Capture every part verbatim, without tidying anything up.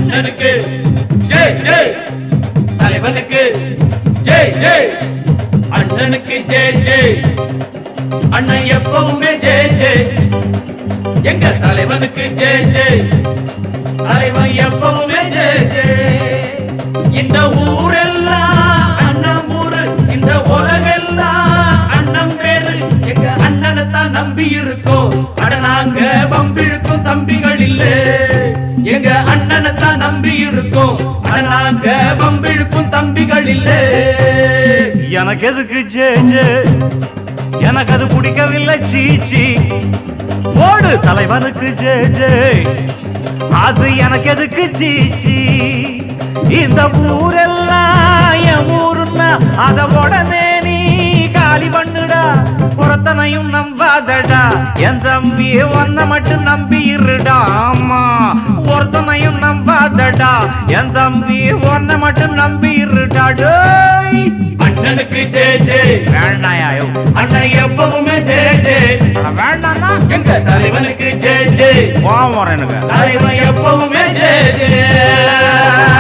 அண்ணனுக்கு ஜெய் ஜெய், தலைவனுக்கு ஜெய் ஜெய், அண்ணனுக்கு ஜெய் ஜெய், அண்ணன் எப்பவுமே ஜெய் ஜெய், எங்க தலைவனுக்கு ஜெய் ஜெய், தலைவன் எப்பவுமே ஜெய் ஜெய். இந்த ஊரெல்லாம் அண்ணன் ஊரு, இந்த உலகெல்லாம் அண்ணன் பேரு, எங்க அண்ணனை தான் நம்பி இருக்கோம். அட நாங்க பம்பிழுக்கும் தம்பிகள் இல்ல, எங்க அண்ணனை தான் நம்பி இருக்கோம். அட நாங்க பம்பிழுக்கும் தம்பிகள் இல்ல. எனக்கு எதுக்கு ஜெய் ஜெய், எனக்கு அது பிடிக்கவில்லை சீச்சி. ஓடு தலைவனுக்கு ஜெய் ஜெய், அது எனக்கு எதுக்கு சீச்சி. இந்த ஊரெல்லாம் என் ஊருன்னா அத உடனே நீ காலி பண்ணுடா. புறத்தனையும் நம்பாதடா என் தம்பி, ஒன்ன மட்டும் நம்பி இருடா. ஆமா, ஒருத்தனையும் நம்பாதடா என் தம்பி, ஒன்ன மட்டும் நம்பி இருடா. டேய் அண்ணனுக்கு ஜெய் ஜெய், வேண்டாயா அண்ணன் எப்பவுமே ஜெய் ஜெய், வேண்டாம்னா எங்க தலைவனுக்கு ஜெய் ஜெய், கோவம் எனக்கு. தலைவன் எப்பவுமே ஜெய் ஜெய்.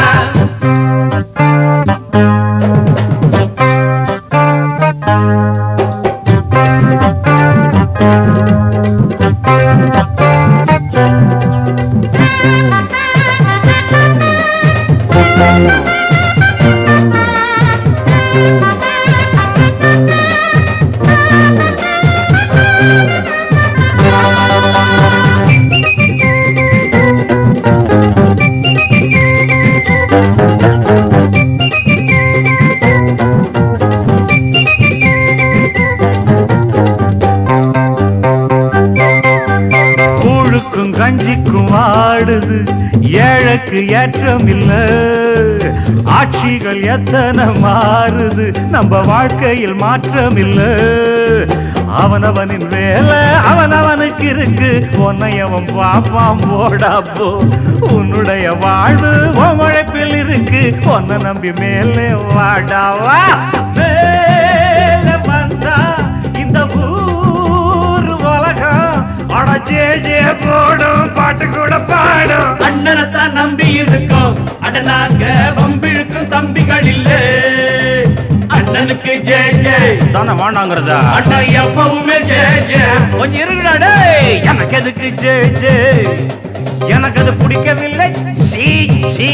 கஞ்சிக்கும் ஆடுது ஏழைக்கு ஏற்றம் இல்ல. ஆட்சிகள் எத்தனை மாறுது, நம்ம வாழ்க்கையில் மாற்றம் இல்ல. அவனவனின் வேலை அவனவனுக்கு இருக்கு, உன்னையவன் பாப்பாம் போடாப்போ. உன்னுடைய வாழ்வு உன் உழைப்பில் இருக்கு, உன்னை நம்பி மேலே வாடாவா. மேலே வந்தா இந்த ஊர் உலகம் அட ஜே ஜே போடும், பாட்டு கூட பாடும். அண்ணனை தான் நம்பி இருக்கோம், அட நாங்க வம்பிழுக்கும் தம்பிகள் இல்ல. அண்ணனுக்கு ஜெய் ஜெய், தானே வேண்டாங்கிறதா. அண்ணன் எப்பவுமே ஜெய் ஜெய். கொஞ்சம் இருக்குடா டேய், எனக்கு எதுக்கு ஜெய் ஜெய், எனக்கு அது பிடிக்கவில்லை சீ சீ.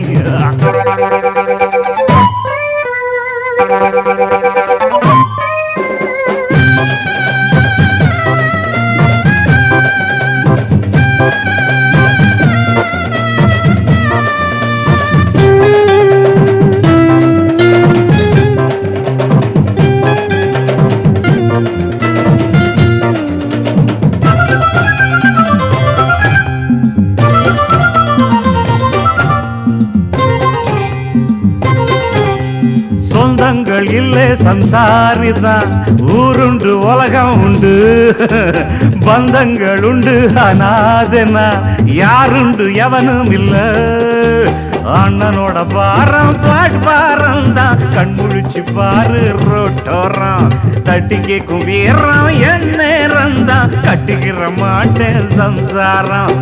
சொந்தங்கள் இல்லை சம்சாரிதான், ஊருண்டு உலகம் உண்டு. பந்தங்கள் உண்டு அனாதனா, யாருண்டு எவனும் இல்ல. அண்ணனோட பாரம் பாட் பாரம் தான், கண்முழிச்சு பாரு ரோட்டோரம். தட்டி கேக்கும் வீரம் என் நேரம் தான், கட்டிக்கிற மாட்டேன் சம்சாரம்.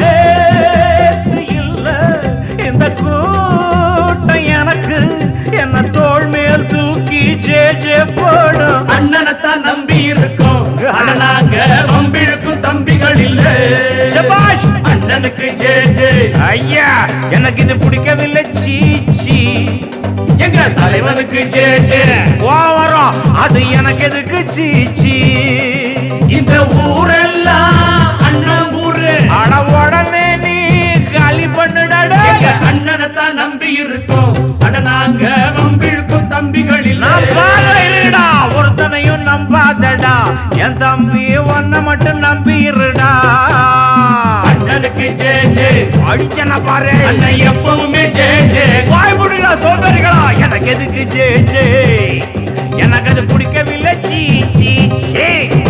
இல்ல இந்த கூட்டம் எனக்கு, என்ன தோள் மேல் தூக்கி ஜே ஜே போடும். அண்ணனைத்தான் நம்பி இருக்கோம், அட நாங்க வம்பிழுக்கும் தம்பிகள் இல்ல. சபாஷ் அண்ணனுக்கு ஜெய் ஜெய். ஐயா எனக்கு இது பிடிக்கவில்லை சீச்சி. எங்க தலைவனுக்கு ஜெய் ஜெய். வரும் அது எனக்கு எதுக்கு சீச்சி. இந்த ஊரெல்லாம் அண்ணன் ஊரு, அட உடனே நீ காலி பண்ணுடா. எங்க அண்ணனைத்தான் நம்பி இருக்கோம், அட நாங்க வம்பிழுக்கும் தம்பிகள் இல்ல. இல்லடா ஒருத்தனையும் நம்பாதடா என் தம்பி, ஒன்ன மட்டும் நம்பி இருடா. அண்ணனுக்கு ஜெய் ஜெய், அடிச்சன பாரு அண்ணன் எப்பவுமே ஜெய் ஜெய். வாய் முடியல சோம்பேறிகளா, எனக்கு எதுக்கு ஜே ஜே, எனக்கு அது பிடிக்கவில்லை சீ சீ.